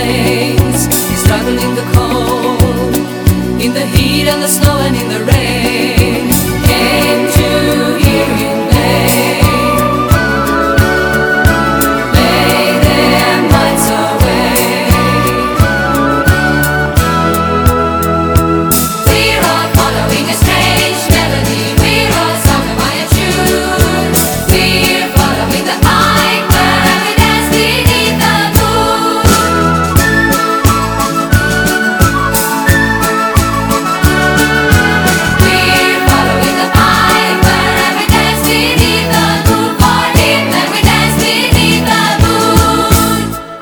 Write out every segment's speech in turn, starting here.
flames. He struggled in the cold, in the heat and the snow and in the rain. Came to hear him lay their minds away. We're all following a strange melody. We're all summoned by a tune. We're following the high where we dance beneath the moon. We're following the high where we dance beneath the moon. For him and we dance beneath the moon.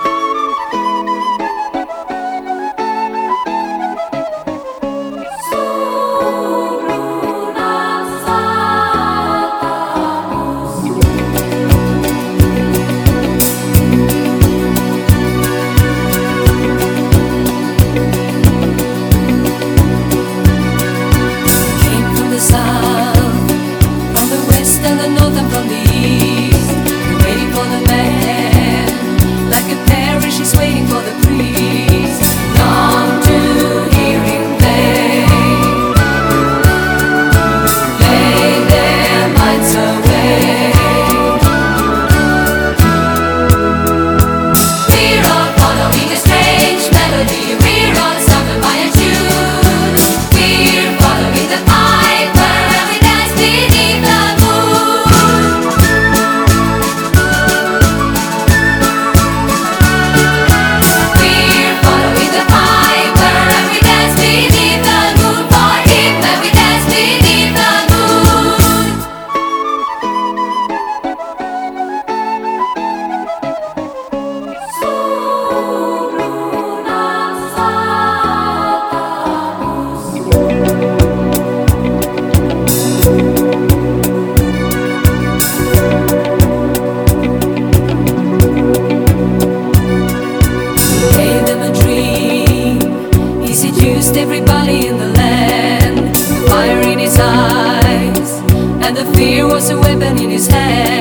Came from the south, from the west and the north and from the east. We're waiting for the man, like a parish is waiting for the priest. Long to hear him lay their minds away. We're all following a strange melody. We're all summoned by a tune. We're following the pipe where we dance beneath the moon. We're following the pipe where we dance beneath the moon. For him and we dance beneath the moon. Gave them a dream. He seduced everybody in the land. The fire in his eyes and the fear was a weapon in his hand.